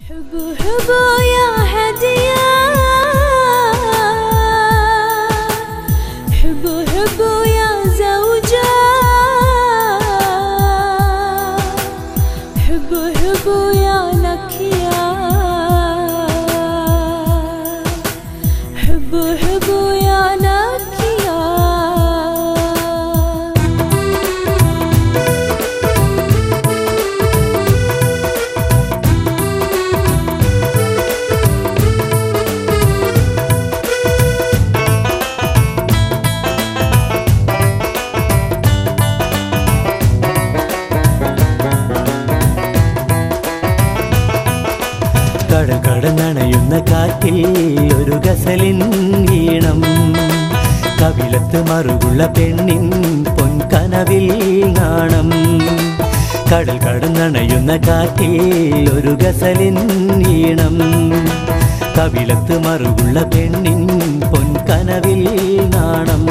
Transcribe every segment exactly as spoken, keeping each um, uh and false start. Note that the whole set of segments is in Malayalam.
കടകടനണയുന്ന കാറ്റിൽ ഒരു ഗസലിൻ ഈണം കവിളത്ത് മറുകുള്ള പെണ്ണിൻ പൊൻകനവിൽ നാണം. കടൽ കടന്നണയുന്ന കാറ്റിൽ ഒരു ഗസലിൻ ഈണം കവിളത്ത് മറുകുള്ള പെണ്ണിൻ പൊൻകനവിൽ നാണം.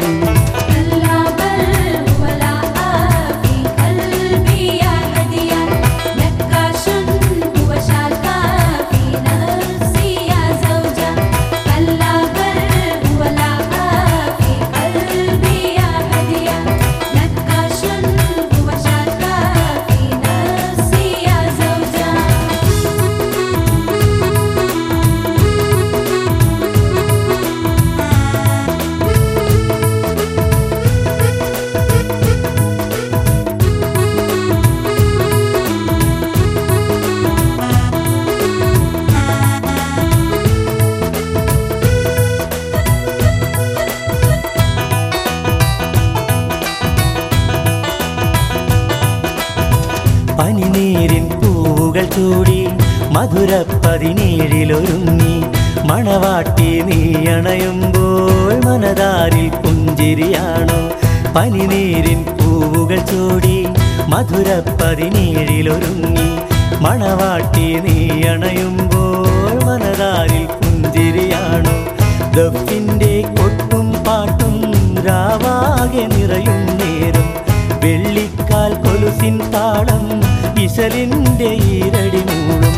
പനിനീരിൻ പൂവുകൾ ചൂടി മധുര പതിനേഴിലൊരുങ്ങി മണവാട്ടി നീ അണയുമ്പോൾ മനതാരിൽ പുഞ്ചിരിയാണോ. പനിനീരിൻ പൂവുകൾ ചൂടി മധുര പതിനേഴിലൊരുങ്ങി മണവാട്ടി നീ അണയുമ്പോൾ മനതാരിൽ പുഞ്ചിരിയാണോ. ദഫിൻ്റെ കൊട്ടും പാട്ടും രാവാകെ നിറയും നേരം വെള്ളിക്കാൽ കൊലുസിൻ താളം ഇശലിൻ്റെ ഈരടി മൂളും.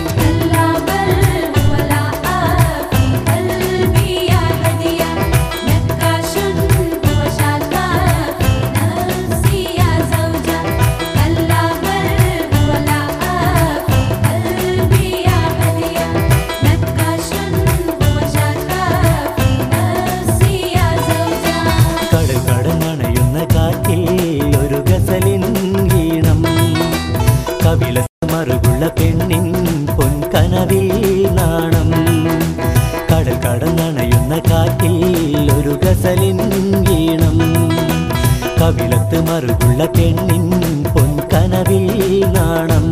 കടൽ കടന്നണയുന്ന കാറ്റിൽ ഒരു ഗസലിൻ ഈണം കവിളത്ത് മറുകുള്ള പെണ്ണിൻ പൊൻകനവിൽ നാണം. കടൽ കടന്നണയുന്ന കാറ്റിൽ ഒരു ഗസലിൻ ഈണം കവിളത്ത് മറുകുള്ള പെണ്ണിൻ പൊൻകനവിൽ നാണം.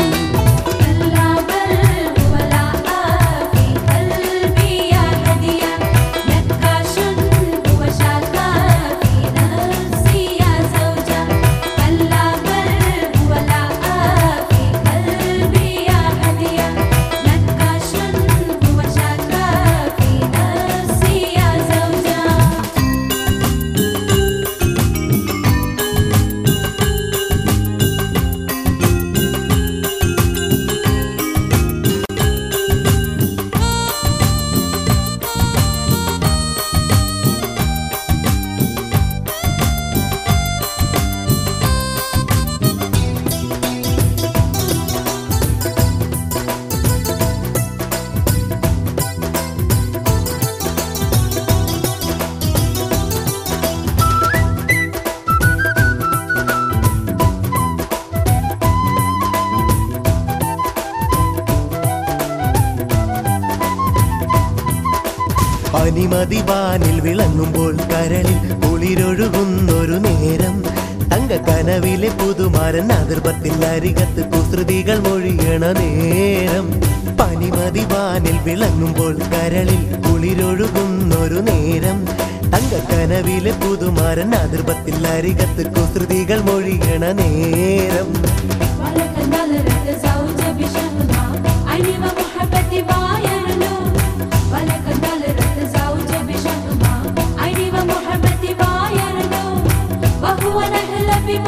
പനിമതിവാനിൽ വിളങ്ങുമ്പോൾ കരളിൽ കുളിരൊഴുകുന്നൊരു നേരം തങ്കക്കനവിലെ പുതുമാരൻ അതിർപ്പത്തിൽ അരികത്ത് കുസൃതികൾ മൊഴിയണ നേരം. പനിമതിവാനിൽ വിളങ്ങുമ്പോൾ കരളിൽ കുളിരൊഴുകുന്നൊരു നേരം തങ്കക്കനവിലെ പുതുമാരൻ അതിർപ്പത്തിൽ അരികത്ത് കുസൃതികൾ മൊഴിയണ നേരം.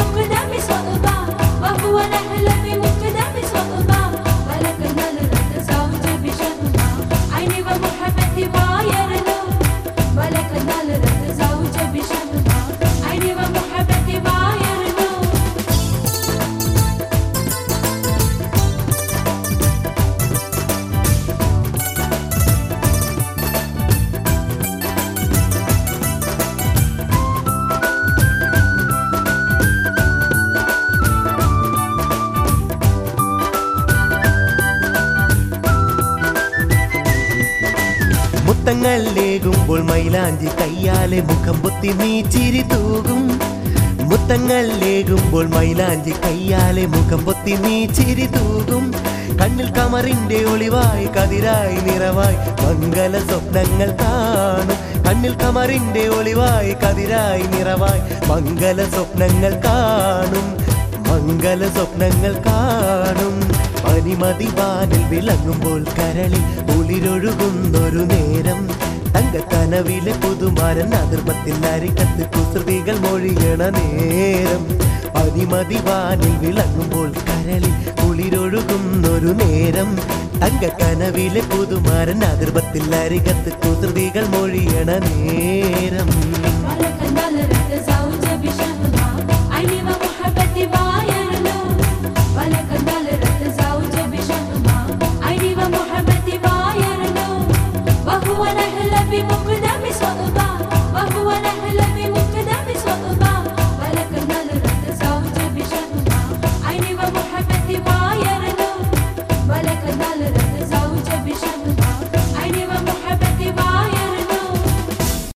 وهو نهل بمقدم صعبة ولكن الرد മുത്തങ്ങൾ ലേകുമ്പോൾ മൈലാഞ്ചി കയ്യാലെ മുഖം പൊത്തി നീ ചിരി തൂകും മുത്തങ്ങൾ ലേകുമ്പോൾ മൈലാഞ്ചി കയ്യാലെ മുഖം പൊത്തി നീ ചിരി തൂകും കണ്ണിൽ കമറിന്റെ ഒളിവായി കതിരായി നിറവായി മംഗല സ്വപ്നങ്ങൾ കാണും കണ്ണിൽ കമറിന്റെ ഒളിവായി കതിരായി നിറവായി മംഗല സ്വപ്നങ്ങൾ കാണും മംഗല സ്വപ്നങ്ങൾ കാണും പനിമതിവാനിൽ വിളങ്ങുമ്പോൾ കരളിൽ ഉളിരൊഴുകുന്നൊരു നേരം തങ്കക്കനവിലെ പുതുമാരൻ അതിർപ്പത്തിൽ അരികത്ത് കുസൃതികൾ മൊഴിയണ നേരം പനിമതിവാനിൽ വിളങ്ങുമ്പോൾ കരളിൽ ഉളിരൊഴുകുന്നൊരു നേരം തങ്കക്കനവിലെ പുതുമാരൻ അതിർപ്പത്തിൽ അരികത്ത് കുസൃതികൾ മൊഴിയണ നേരം